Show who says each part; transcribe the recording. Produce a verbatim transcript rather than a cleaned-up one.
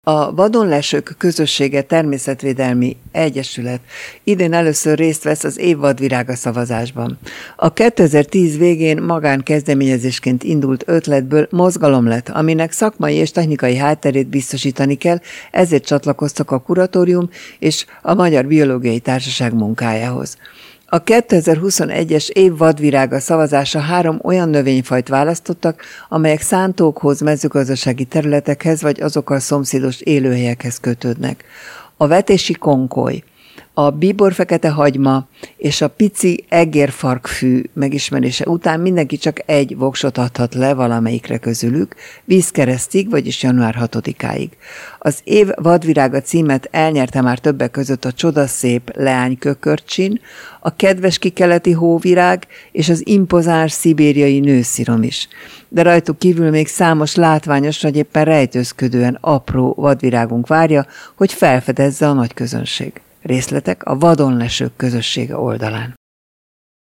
Speaker 1: A Vadonlesők Közössége Természetvédelmi Egyesület idén először részt vesz az év vadvirága szavazásban. A kétezer-tíz végén magánkezdeményezésként indult ötletből mozgalom lett, aminek szakmai és technikai hátterét biztosítani kell, ezért csatlakoztak a kuratórium és a Magyar Biológiai Társaság munkájához. A kétezer-huszonegyes év vadvirága szavazása három olyan növényfajt választottak, amelyek szántókhoz, mezőgazdasági területekhez vagy azokkal szomszédos élőhelyekhez kötődnek. A vetési konkoly, a bíborfekete hagyma és a pici egérfarkfű megismerése után mindenki csak egy voksot adhat le valamelyikre közülük, vízkeresztig, vagyis január hatodikáig. Az év vadvirága címet elnyerte már többek között a csodaszép leánykökörcsin, a kedves kikeleti hóvirág és az impozáns szibériai nőszirom is. De rajtuk kívül még számos látványos, vagy éppen rejtőzködően apró vadvirágunk várja, hogy felfedezze a nagy közönség. Részletek a Vadonlesők Közössége oldalán.